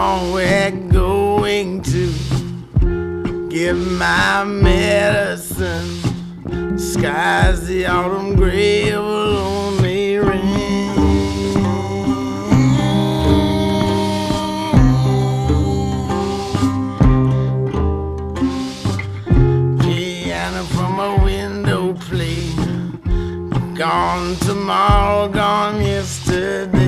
We're going to get my medicine. Sky's the autumn gray of a lonely rain. Piano from a window play. Gone tomorrow, gone yesterday.